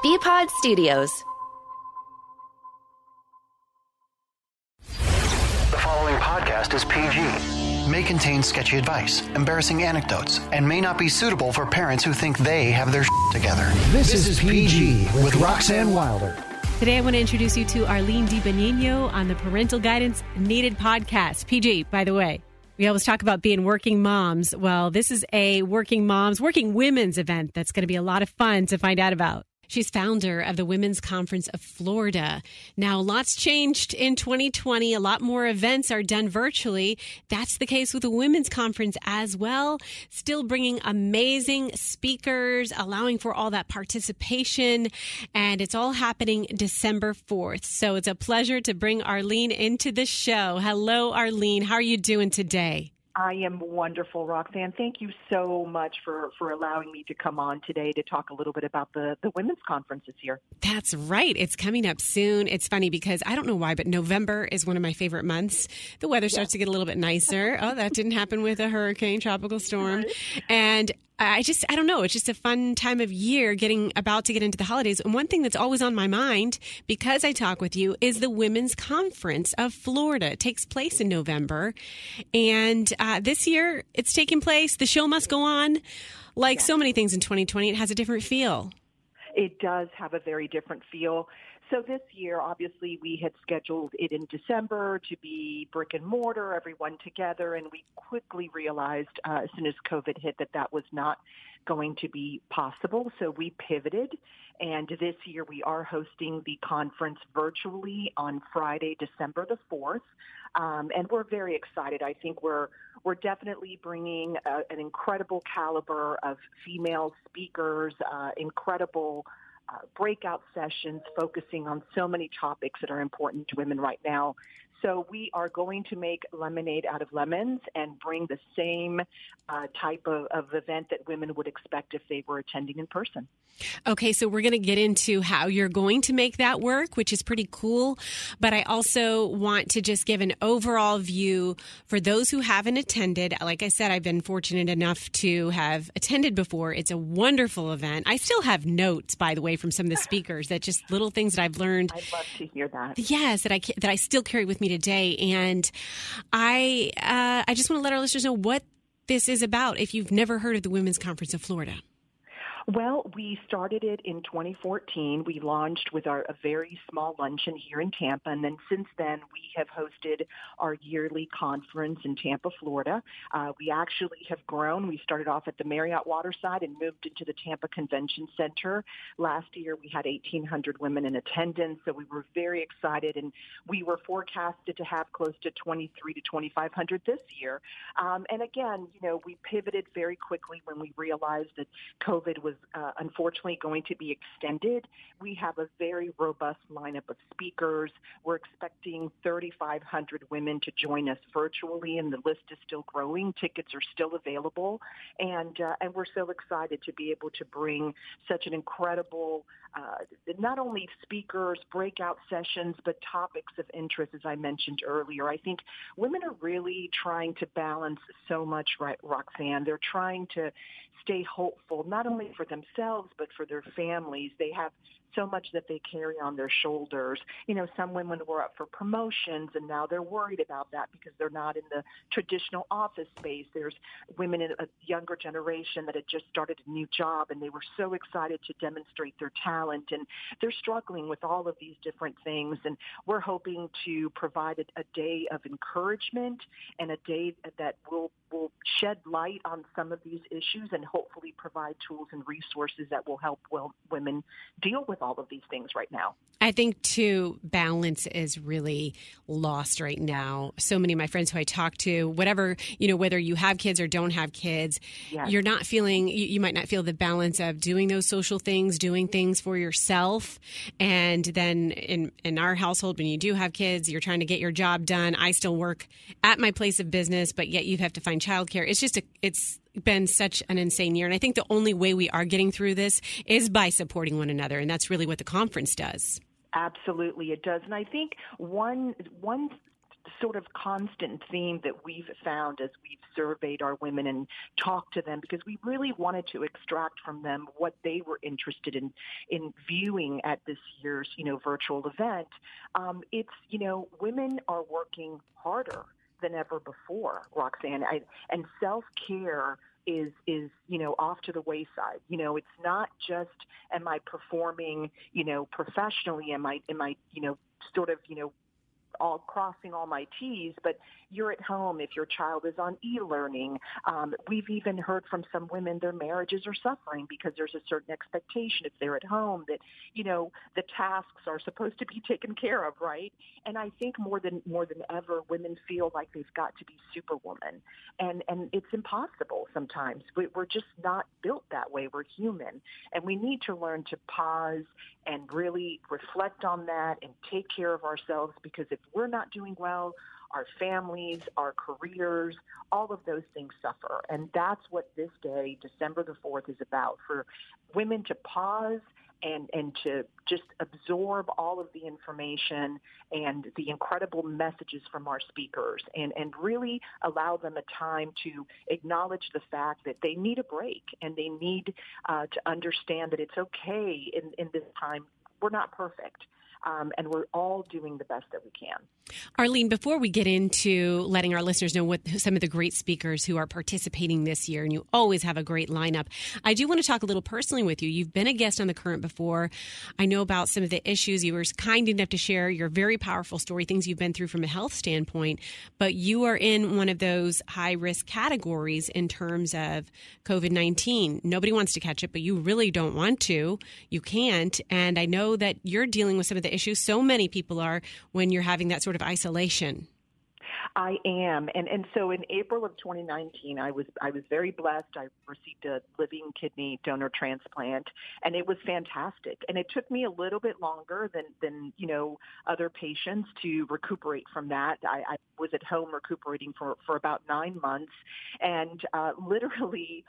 BPod Studios. The following podcast is PG. May contain sketchy advice, embarrassing anecdotes, and may not be suitable for parents who think they have their together. This is PG with Roxanne Wilder. Today, I want to introduce you to Arlene DiBenigno on the Parental Guidance Needed podcast. PG, by the way, we always talk about being working moms. Well, this is a working women's event that's going to be a lot of fun to find out about. She's founder of the Women's Conference of Florida. Now, lots changed in 2020. A lot more events are done virtually. That's the case with the Women's Conference as well. Still bringing amazing speakers, allowing for all that participation. And it's all happening December 4th. So it's a pleasure to bring Arlene into the show. Hello, Arlene. How are you doing today? I am wonderful, Roxanne. Thank you so much for allowing me to come on today to talk a little bit about the women's conference this year. That's right. It's coming up soon. It's funny because I don't know why, but November is one of my favorite months. The weather starts to get a little bit nicer. Oh, that didn't happen with a hurricane, tropical storm. Right. And I don't know. It's just a fun time of year about to get into the holidays. And one thing that's always on my mind, because I talk with you, is the Women's Conference of Florida. It takes place in November. And this year, it's taking place. The show must go on. Like so many things in 2020, it has a different feel. It does have a very different feel. So this year, obviously, we had scheduled it in December to be brick and mortar, everyone together, and we quickly realized as soon as COVID hit that was not going to be possible. So we pivoted, and this year we are hosting the conference virtually on Friday, December the 4th, and we're very excited. I think we're definitely bringing an incredible caliber of female speakers, incredible breakout sessions focusing on so many topics that are important to women right now. So we are going to make lemonade out of lemons and bring the same type of event that women would expect if they were attending in person. Okay, so we're going to get into how you're going to make that work, which is pretty cool. But I also want to just give an overall view for those who haven't attended. Like I said, I've been fortunate enough to have attended before. It's a wonderful event. I still have notes, by the way, from some of the speakers, that just little things that I've learned. I'd love to hear that. Yes, that I still carry with me today. And I just want to let our listeners know what this is about if you've never heard of the Women's Conference of Florida. Well, we started it in 2014. We launched with a very small luncheon here in Tampa, and then since then we have hosted our yearly conference in Tampa, Florida. We actually have grown. We started off at the Marriott Waterside and moved into the Tampa Convention Center. Last year we had 1,800 women in attendance, so we were very excited, and we were forecasted to have close to 2,300 to 2,500 this year. And again, we pivoted very quickly when we realized that COVID was unfortunately going to be extended. We have a very robust lineup of speakers. We're expecting 3,500 women to join us virtually, and the list is still growing. Tickets are still available, and we're so excited to be able to bring such an incredible, not only speakers, breakout sessions, but topics of interest, as I mentioned earlier. I think women are really trying to balance so much, right, Roxanne? They're trying to stay hopeful, not only for themselves, but for their families. They have so much that they carry on their shoulders. Some women were up for promotions, and now they're worried about that because they're not in the traditional office space. There's women in a younger generation that had just started a new job, and they were so excited to demonstrate their talent, and they're struggling with all of these different things. And we're hoping to provide a day of encouragement and a day that will shed light on some of these issues and hopefully provide tools and resources that will help women deal with all of these things right now. I think, too, balance is really lost right now. So many of my friends who I talk to, whatever, whether you have kids or don't have kids, yes, you're not feeling, you might not feel the balance of doing those social things, doing things for yourself. And then in our household, when you do have kids, you're trying to get your job done. I still work at my place of business, but yet you have to find childcare. It's been such an insane year. And I think the only way we are getting through this is by supporting one another. And that's really what the conference does. Absolutely, it does. And I think one sort of constant theme that we've found as we've surveyed our women and talked to them, because we really wanted to extract from them what they were interested in viewing at this year's, virtual event. It's, women are working harder than ever before, Roxanne, and self-care is off to the wayside. It's not just, am I performing, professionally? Am I, sort of, all crossing all my T's, but you're at home if your child is on e-learning. We've even heard from some women their marriages are suffering because there's a certain expectation if they're at home that, the tasks are supposed to be taken care of, right? And I think more than ever, women feel like they've got to be superwoman. And it's impossible sometimes. We're just not built that way. We're human. And we need to learn to pause and really reflect on that and take care of ourselves, because if we're not doing well, our families, our careers, all of those things suffer. And that's what this day, December the 4th, is about, for women to pause and to just absorb all of the information and the incredible messages from our speakers, and really allow them a time to acknowledge the fact that they need a break, and they need to understand that it's okay in this time. We're not perfect. And we're all doing the best that we can. Arlene, before we get into letting our listeners know what some of the great speakers who are participating this year, and you always have a great lineup, I do want to talk a little personally with you. You've been a guest on The Current before. I know about some of the issues. You were kind enough to share your very powerful story, things you've been through from a health standpoint, but you are in one of those high-risk categories in terms of COVID-19. Nobody wants to catch it, but you really don't want to. You can't. And I know that you're dealing with some of the issues so many people are when you're having that sort of isolation. I am. And so in April of 2019, I was very blessed. I received a living kidney donor transplant, and it was fantastic. And it took me a little bit longer than other patients to recuperate from that. I was at home recuperating for about 9 months, and literally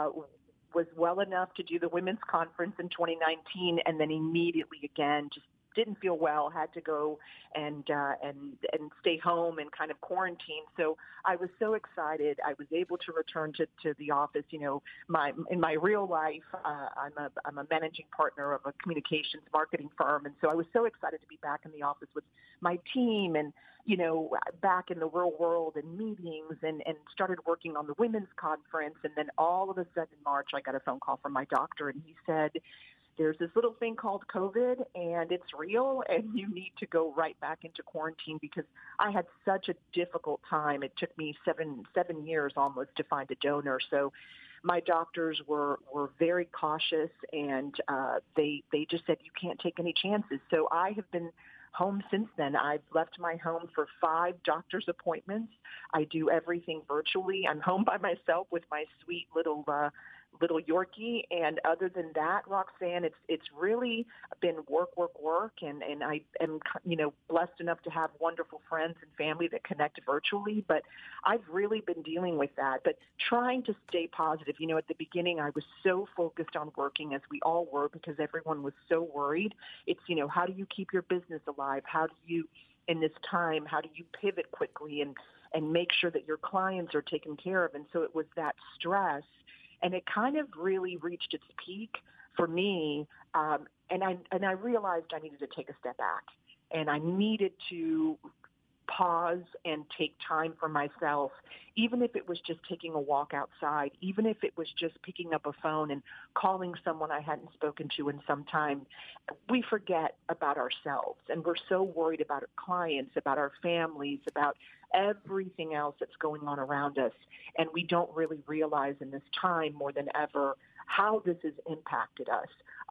was well enough to do the women's conference in 2019, and then immediately again just didn't feel well, had to go and stay home and kind of quarantine. So I was so excited. I was able to return to the office. In my real life, I'm a managing partner of a communications marketing firm, and so I was so excited to be back in the office with my team and back in the real world and meetings, and started working on the women's conference. And then all of a sudden in March, I got a phone call from my doctor, and he said, there's this little thing called COVID, and it's real, and you need to go right back into quarantine, because I had such a difficult time. It took me seven years almost to find a donor. So my doctors were very cautious, and they just said, you can't take any chances. So I have been home since then. I've left my home for 5 doctor's appointments. I do everything virtually. I'm home by myself with my sweet little Yorkie, and other than that, Roxanne, it's really been work, and I am blessed enough to have wonderful friends and family that connect virtually, but I've really been dealing with that, but trying to stay positive. At the beginning, I was so focused on working, as we all were, because everyone was so worried. It's, how do you keep your business alive? How do you, in this time, how do you pivot quickly and make sure that your clients are taken care of? And so it was that stress. And it kind of really reached its peak for me, and I realized I needed to take a step back, and I needed to pause and take time for myself, even if it was just taking a walk outside, even if it was just picking up a phone and calling someone I hadn't spoken to in some time. We forget about ourselves, and we're so worried about our clients, about our families, about everything else that's going on around us. And we don't really realize in this time more than ever how this has impacted us.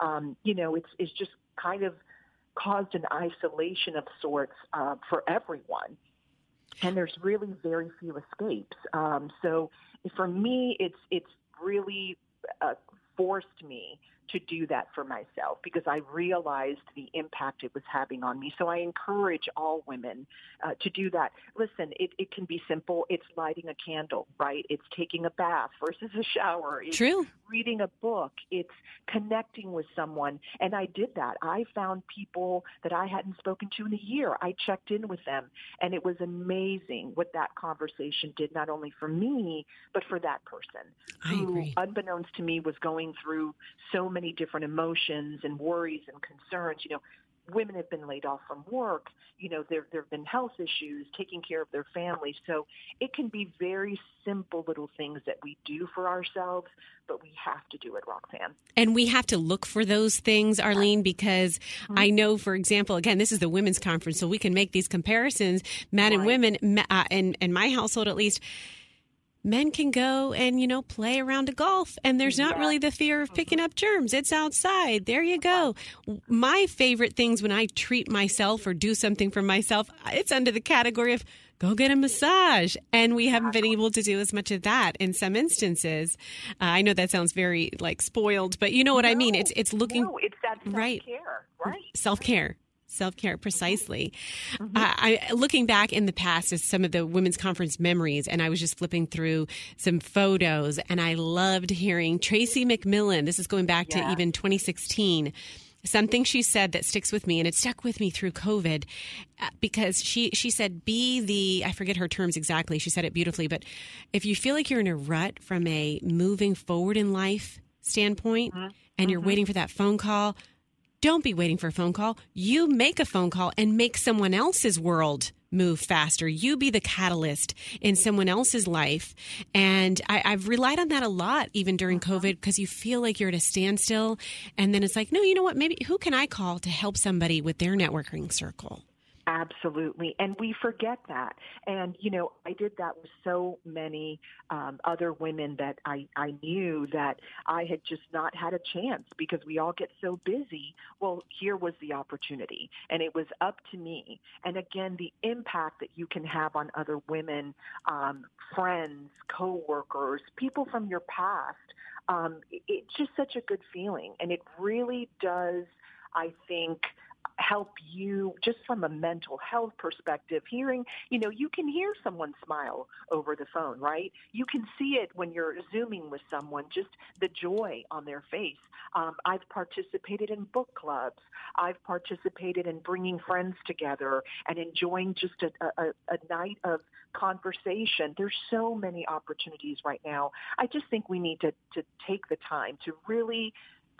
It's just kind of caused an isolation of sorts for everyone. And there's really very few escapes. So for me, it's really forced me to do that for myself because I realized the impact it was having on me. So I encourage all women to do that. Listen, it can be simple. It's lighting a candle, right? It's taking a bath versus a shower. It's True. reading a book. It's connecting with someone. And I did that. I found people that I hadn't spoken to in a year. I checked in with them, and it was amazing what that conversation did, not only for me, but for that person who, unbeknownst to me, was going through so many different emotions and worries and concerns. You know, women have been laid off from work. You know, there have been health issues, taking care of their families. So it can be very simple little things that we do for ourselves, but we have to do it, Roxanne. And we have to look for those things, Arlene, because I know, for example, again, this is the women's conference, so we can make these comparisons, men and women, in my household at least. Men can go and, play around to golf, and there's not really the fear of picking up germs. It's outside. There you go. My favorite things when I treat myself or do something for myself, it's under the category of go get a massage. And we haven't been able to do as much of that in some instances. I know that sounds very spoiled, but you know what I mean? It's looking. No, it's that self-care, right? Self-care. Self-care, precisely. Looking back in the past at some of the women's conference memories, and I was just flipping through some photos, and I loved hearing Tracy McMillan. This is going back to even 2016. Something she said that sticks with me, and it stuck with me through COVID, because she said, I forget her terms exactly. She said it beautifully, but if you feel like you're in a rut from a moving forward in life standpoint, and you're waiting for that phone call, don't be waiting for a phone call. You make a phone call and make someone else's world move faster. You be the catalyst in someone else's life. And I've relied on that a lot, even during COVID, because you feel like you're at a standstill. And then it's like, no, you know what? Maybe who can I call to help somebody with their networking circle? Absolutely. And we forget that. And, I did that with so many other women that I knew that I had just not had a chance because we all get so busy. Well, here was the opportunity, and it was up to me. And again, the impact that you can have on other women, friends, coworkers, people from your past, it's just such a good feeling. And it really does, I think, help you just from a mental health perspective. Hearing, you can hear someone smile over the phone, right? You can see it when you're Zooming with someone, just the joy on their face. I've participated in book clubs. I've participated in bringing friends together and enjoying just a night of conversation. There's so many opportunities right now. I just think we need to take the time to really,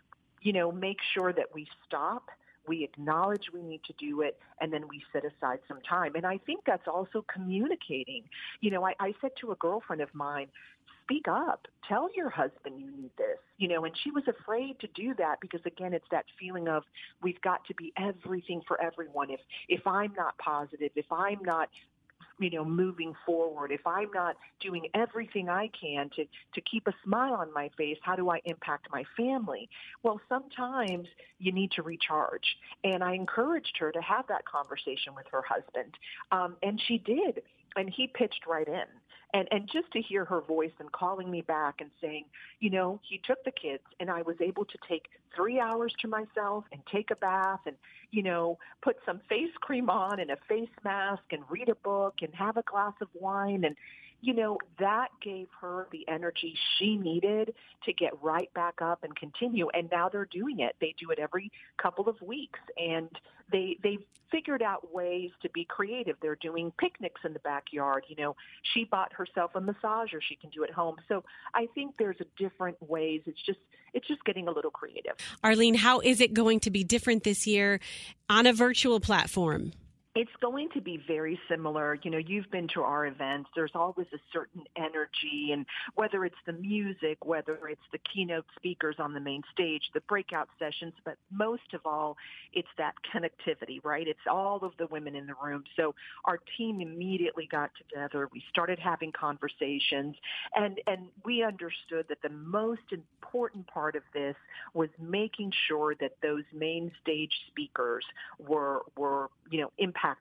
make sure that we stop, we acknowledge we need to do it, and then we set aside some time. And I think that's also communicating. I said to a girlfriend of mine, speak up. Tell your husband you need this, and she was afraid to do that because, again, it's that feeling of we've got to be everything for everyone. If I'm not positive, if I'm not moving forward, if I'm not doing everything I can to keep a smile on my face, how do I impact my family? Well, sometimes you need to recharge. And I encouraged her to have that conversation with her husband. And she did. And he pitched right in. And just to hear her voice and calling me back and saying, he took the kids and I was able to take 3 hours to myself and take a bath and, put some face cream on and a face mask and read a book and have a glass of wine. And, that gave her the energy she needed to get right back up and continue. And now they're doing it. They do it every couple of weeks. And they've figured out ways to be creative. They're doing picnics in the backyard. She bought herself a massager she can do at home. So I think there's different ways. It's just getting a little creative. Arlene, how is it going to be different this year on a virtual platform? It's going to be very similar. You've been to our events. There's always a certain energy, and whether it's the music, whether it's the keynote speakers on the main stage, the breakout sessions, but most of all, it's that connectivity, right? It's all of the women in the room. So our team immediately got together. We started having conversations, and we understood that the most important part of this was making sure that those main stage speakers were impactful.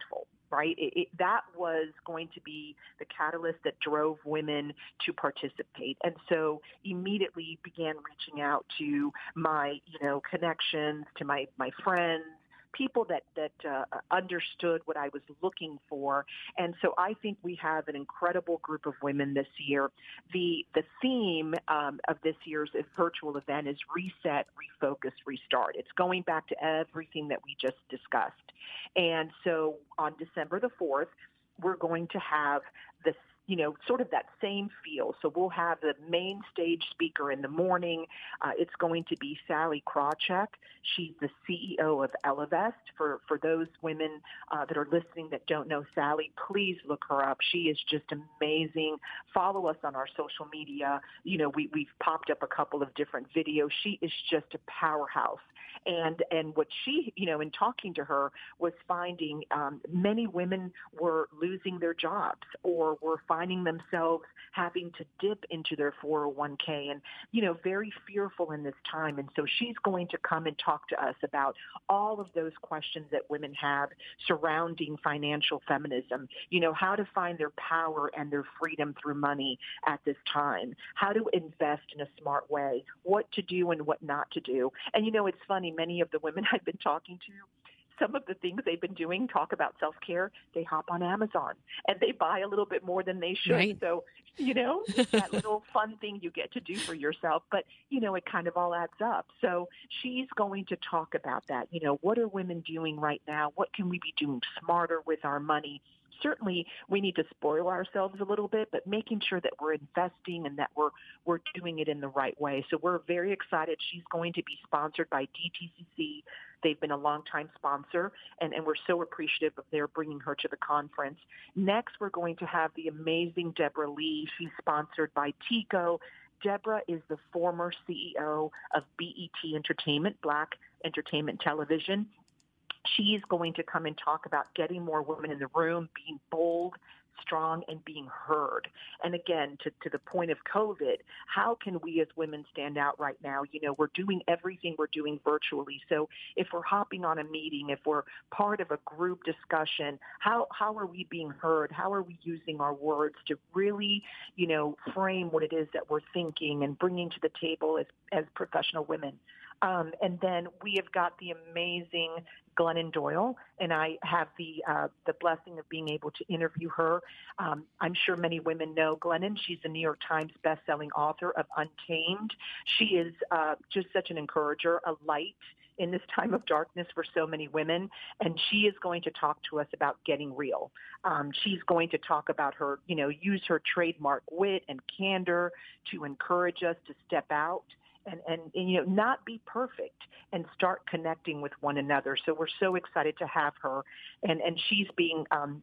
right? That was going to be the catalyst that drove women to participate. And so immediately began reaching out to my, connections, to my friends, people that understood what I was looking for. And so I think we have an incredible group of women this year. The theme of this year's virtual event is Reset, Refocus, Restart. It's going back to everything that we just discussed. And so on December the 4th, we're going to have this, sort of that same feel. So we'll have the main stage speaker in the morning. It's going to be Sally Krawcheck. She's the CEO of Ellevest. For those women that are listening that don't know Sally, please look her up. She is just amazing. Follow us on our social media. We've popped up a couple of different videos. She is just a powerhouse. And what she, in talking to her, was finding many women were losing their jobs or were finding themselves having to dip into their 401k and, very fearful in this time. And so she's going to come and talk to us about all of those questions that women have surrounding financial feminism, how to find their power and their freedom through money at this time, how to invest in a smart way, what to do and what not to do. And, it's funny, many of the women I've been talking to, some of the things they've been doing, talk about self-care, they hop on Amazon and they buy a little bit more than they should. Right. So, that little fun thing you get to do for yourself, but, it kind of all adds up. So she's going to talk about that. What are women doing right now? What can we be doing smarter with our money? Certainly, we need to spoil ourselves a little bit, but making sure that we're investing and that we're doing it in the right way. So we're very excited. She's going to be sponsored by DTCC. They've been a longtime sponsor, and we're so appreciative of their bringing her to the conference. Next, we're going to have the amazing Deborah Lee. She's sponsored by TICO. Deborah is the former CEO of BET Entertainment, Black Entertainment Television. She's going to come and talk about getting more women in the room, being bold, strong, and being heard. And again, to the point of COVID, how can we as women stand out right now? We're doing everything we're doing virtually. So if we're hopping on a meeting, if we're part of a group discussion, how are we being heard? How are we using our words to really, frame what it is that we're thinking and bringing to the table as professional women? And then we have got the amazing Glennon Doyle, and I have the blessing of being able to interview her. I'm sure many women know Glennon. She's a New York Times bestselling author of Untamed. She is just such an encourager, a light in this time of darkness for so many women, and she is going to talk to us about getting real. She's going to talk about her, use her trademark wit and candor to encourage us to step out and not be perfect and start connecting with one another. So we're so excited to have her, and she's being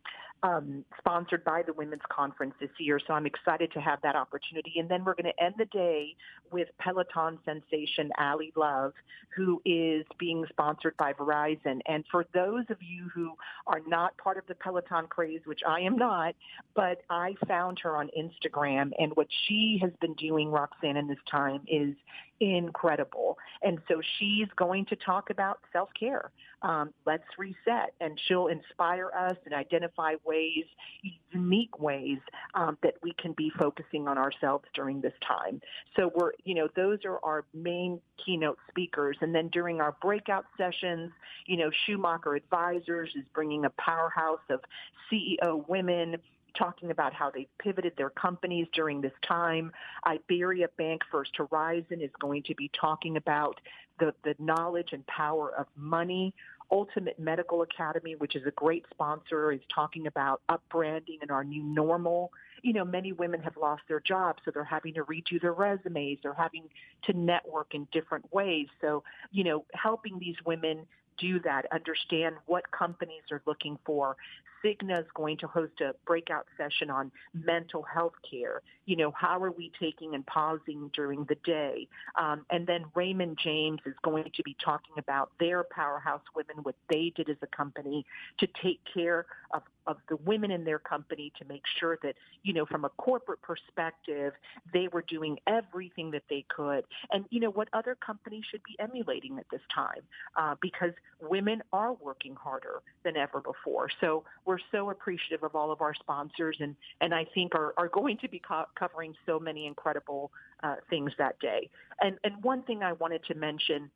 sponsored by the Women's Conference this year. So I'm excited to have that opportunity. And then we're going to end the day with Peloton sensation Ally Love, who is being sponsored by Verizon. And for those of you who are not part of the Peloton craze, which I am not, but I found her on Instagram, and what she has been doing, Roxanne, in this time is incredible. And so she's going to talk about self-care. Let's reset, and she'll inspire us and identify ways, unique ways that we can be focusing on ourselves during this time. So those are our main keynote speakers. And then during our breakout sessions, Schumacher Advisors is bringing a powerhouse of CEO women, talking about how they've pivoted their companies during this time. Iberia Bank First Horizon is going to be talking about the knowledge and power of money. Ultimate Medical Academy, which is a great sponsor, is talking about upbranding and our new normal. Many women have lost their jobs, so they're having to redo their resumes. They're having to network in different ways. So, helping these women do that, understand what companies are looking for. Cigna is going to host a breakout session on mental health care. How are we taking and pausing during the day? And then Raymond James is going to be talking about their powerhouse women, what they did as a company to take care of the women in their company, to make sure that, from a corporate perspective, they were doing everything that they could. And, what other companies should be emulating at this time, because women are working harder than ever before. So we're so appreciative of all of our sponsors, and I think are going to be covering so many incredible things that day. And one thing I wanted to mention,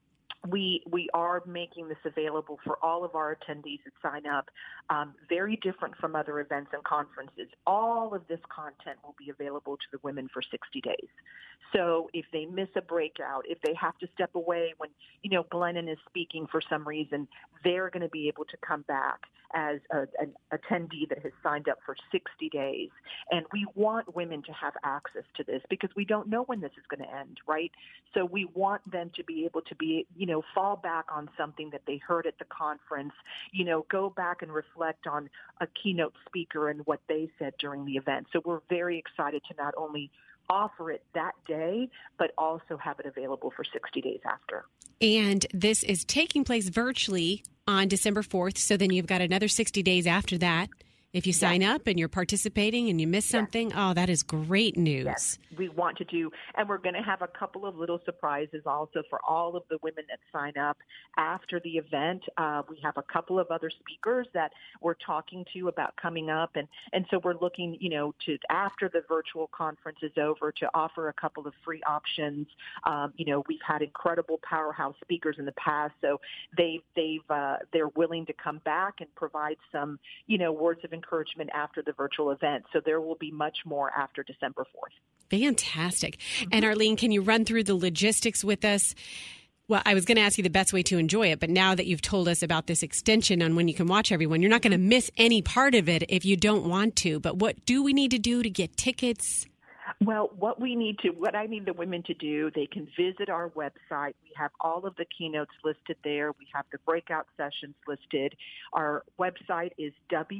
we are making this available for all of our attendees that sign up, very different from other events and conferences. All of this content will be available to the women for 60 days. So if they miss a breakout, if they have to step away when, Glennon is speaking for some reason, they're going to be able to come back as an attendee that has signed up for 60 days. And we want women to have access to this because we don't know when this is going to end, right? So we want them to be able to be, fall back on something that they heard at the conference, go back and reflect on a keynote speaker and what they said during the event. So we're very excited to not only offer it that day, but also have it available for 60 days after. And this is taking place virtually on December 4th. So then you've got another 60 days after that. If you sign up and you're participating and you miss something, that is great news. Yes, we want to do, and we're going to have a couple of little surprises also for all of the women that sign up after the event. We have a couple of other speakers that we're talking to about coming up, and so we're looking, to after the virtual conference is over to offer a couple of free options. We've had incredible powerhouse speakers in the past, so they're willing to come back and provide some, words of encouragement after the virtual event. So there will be much more after December 4th. Fantastic. And Arlene, can you run through the logistics with us? Well, I was going to ask you the best way to enjoy it, but now that you've told us about this extension on when you can watch everyone, you're not going to miss any part of it if you don't want to. But what do we need to do to get tickets? Well, what I need the women to do, they can visit our website. We have all of the keynotes listed there. We have the breakout sessions listed. Our website is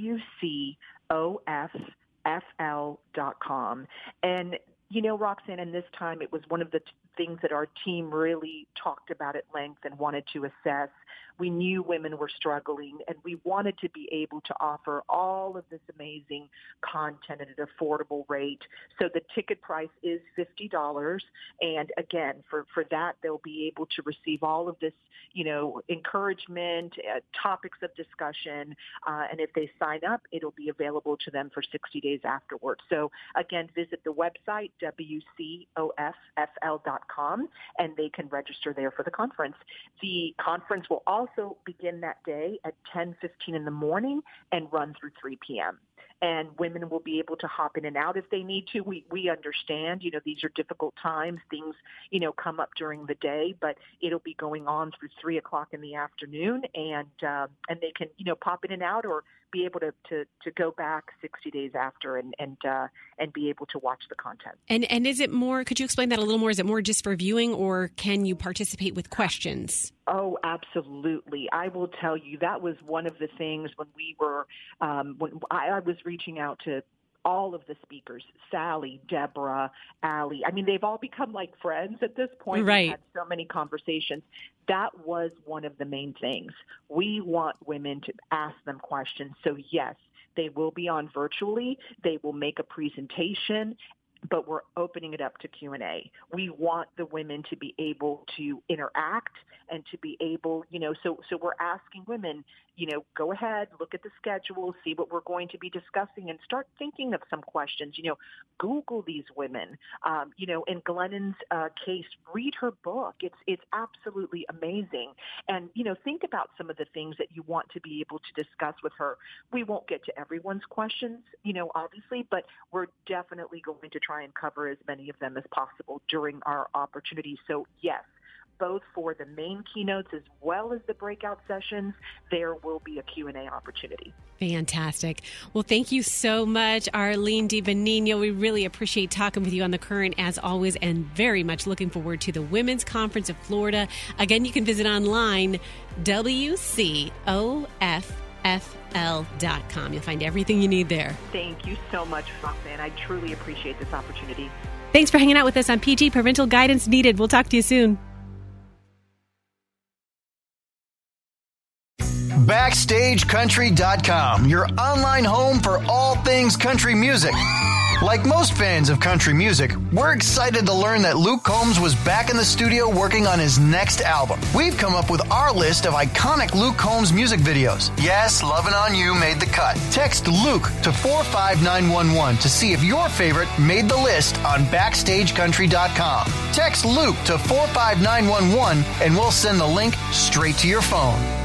WCOFFL.com. And, Roxanne, in this time, it was one of the things that our team really talked about at length and wanted to assess. We knew women were struggling, and we wanted to be able to offer all of this amazing content at an affordable rate. So the ticket price is $50. And again, for that, they'll be able to receive all of this, encouragement, topics of discussion. And if they sign up, it'll be available to them for 60 days afterwards. So again, visit the website, WCOFFL.com, and they can register there for the conference. The conference will also begin that day at 10:15 in the morning and run through 3 p.m. And women will be able to hop in and out if they need to. We understand, these are difficult times. Things, come up during the day, but it'll be going on through 3 o'clock in the afternoon, and they can, pop in and out or be able to go back 60 days after and be able to watch the content. And is it more, could you explain that a little more? Is it more just for viewing, or can you participate with questions? Oh, absolutely. I will tell you, that was one of the things when we were, when I was reaching out to all of the speakers, Sally, Deborah, Allie. I mean, they've all become like friends at this point. Right. We've had so many conversations. That was one of the main things. We want women to ask them questions. So yes, they will be on virtually. They will make a presentation, but we're opening it up to Q&A. We want the women to be able to interact and to be able, so we're asking women, go ahead, look at the schedule, see what we're going to be discussing, and start thinking of some questions. Google these women. In Glennon's case, read her book. It's absolutely amazing. And, think about some of the things that you want to be able to discuss with her. We won't get to everyone's questions, obviously, but we're definitely going to try and cover as many of them as possible during our opportunity. So, yes, both for the main keynotes as well as the breakout sessions, there will be a Q&A opportunity. Fantastic. Well, thank you so much, Arlene DiBenigno. We really appreciate talking with you on The Current as always, and very much looking forward to the Women's Conference of Florida. Again, you can visit online, WCOFFL.com. You'll find everything you need there. Thank you so much, Roxanne. I truly appreciate this opportunity. Thanks for hanging out with us on PG Parental Guidance Needed. We'll talk to you soon. BackstageCountry.com, your online home for all things country music. Like most fans of country music, we're excited to learn that Luke Combs was back in the studio working on his next album. We've come up with our list of iconic Luke Combs music videos. Yes, Lovin' On You made the cut. Text Luke to 45911 to see if your favorite made the list on BackstageCountry.com. Text Luke to 45911 and we'll send the link straight to your phone.